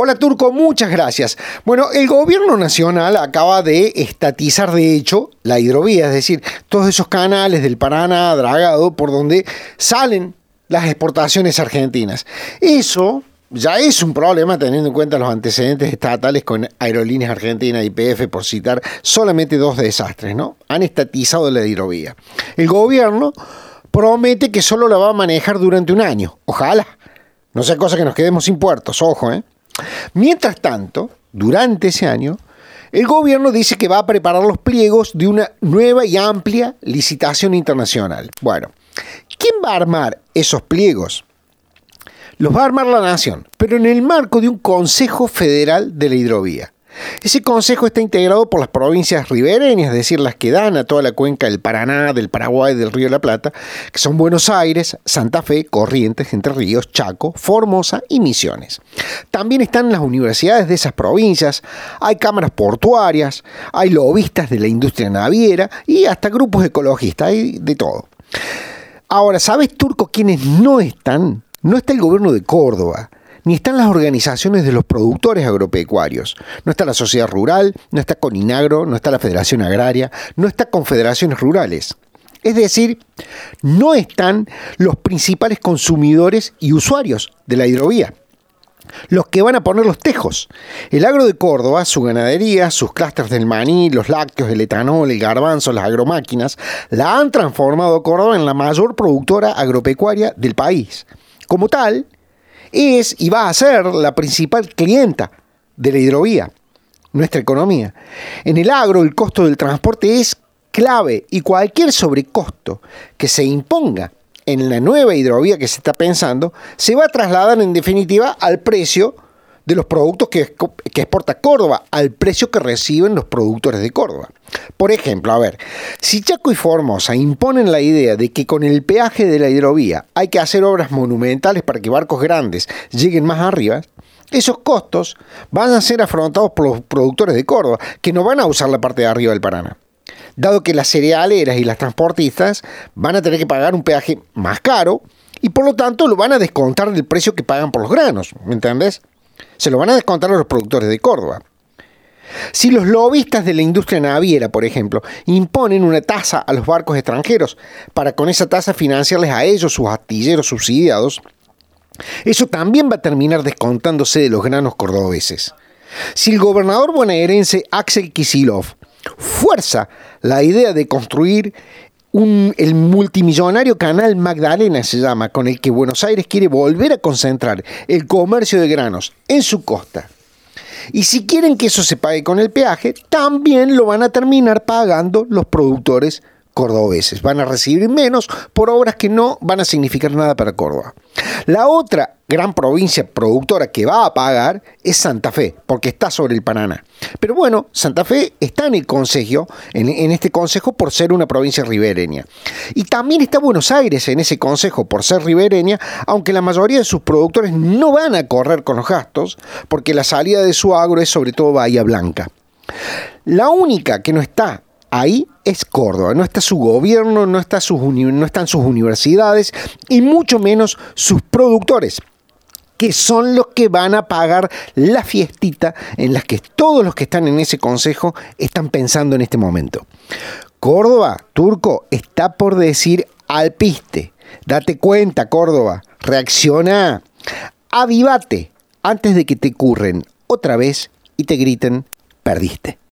Hola Turco, muchas gracias. Bueno, el gobierno nacional acaba de estatizar de hecho la hidrovía, es decir, todos esos canales del Paraná, dragado, por donde salen las exportaciones argentinas. Eso ya es un problema teniendo en cuenta los antecedentes estatales con Aerolíneas Argentinas y YPF, por citar solamente dos desastres, ¿no? Han estatizado la hidrovía. El gobierno promete que solo la va a manejar durante un año. Ojalá. No sea cosa que nos quedemos sin puertos, ojo, ¿eh? Mientras tanto, durante ese año, el gobierno dice que va a preparar los pliegos de una nueva y amplia licitación internacional. Bueno, ¿quién va a armar esos pliegos? Los va a armar la nación, pero en el marco de un Consejo Federal de la Hidrovía. Ese consejo está integrado por las provincias ribereñas, es decir, las que dan a toda la cuenca del Paraná, del Paraguay, del Río de la Plata, que son Buenos Aires, Santa Fe, Corrientes, Entre Ríos, Chaco, Formosa y Misiones. También están las universidades de esas provincias, hay cámaras portuarias, hay lobistas de la industria naviera y hasta grupos ecologistas, hay de todo. Ahora, ¿sabes, Turco, quiénes no están? No está el gobierno de Córdoba, ni están las organizaciones de los productores agropecuarios. No está la sociedad rural, no está Coninagro, no está la Federación Agraria, no está Confederaciones Rurales. Es decir, no están los principales consumidores y usuarios de la hidrovía, los que van a poner los tejos. El agro de Córdoba, su ganadería, sus clústeres del maní, los lácteos, el etanol, el garbanzo, las agromáquinas, la han transformado a Córdoba en la mayor productora agropecuaria del país. Como tal, es y va a ser la principal clienta de la hidrovía, nuestra economía. En el agro, el costo del transporte es clave y cualquier sobrecosto que se imponga en la nueva hidrovía que se está pensando se va a trasladar en definitiva al precio de los productos que exporta Córdoba, al precio que reciben los productores de Córdoba. Por ejemplo, a ver, si Chaco y Formosa imponen la idea de que con el peaje de la hidrovía hay que hacer obras monumentales para que barcos grandes lleguen más arriba, esos costos van a ser afrontados por los productores de Córdoba, que no van a usar la parte de arriba del Paraná, dado que las cerealeras y las transportistas van a tener que pagar un peaje más caro y por lo tanto lo van a descontar del precio que pagan por los granos, ¿me entendés? Se lo van a descontar a los productores de Córdoba. Si los lobistas de la industria naviera, por ejemplo, imponen una tasa a los barcos extranjeros para con esa tasa financiarles a ellos sus astilleros subsidiados, eso también va a terminar descontándose de los granos cordobeses. Si el gobernador bonaerense Axel Kicillof fuerza la idea de construir el multimillonario canal Magdalena se llama, con el que Buenos Aires quiere volver a concentrar el comercio de granos en su costa. Y si quieren que eso se pague con el peaje, también lo van a terminar pagando los productores cordobeses. Van a recibir menos por obras que no van a significar nada para Córdoba. La otra gran provincia productora que va a pagar es Santa Fe, porque está sobre el Paraná. Pero bueno, Santa Fe está en el consejo, en este consejo por ser una provincia ribereña. Y también está Buenos Aires en ese consejo por ser ribereña, aunque la mayoría de sus productores no van a correr con los gastos, porque la salida de su agro es sobre todo Bahía Blanca. La única que no está ahí es Córdoba, no está su gobierno, no están sus universidades y mucho menos sus productores, que son los que van a pagar la fiestita en la que todos los que están en ese consejo están pensando en este momento. Córdoba, Turco, está por decir al piste. Date cuenta, Córdoba, reacciona, avívate antes de que te curren otra vez y te griten, perdiste.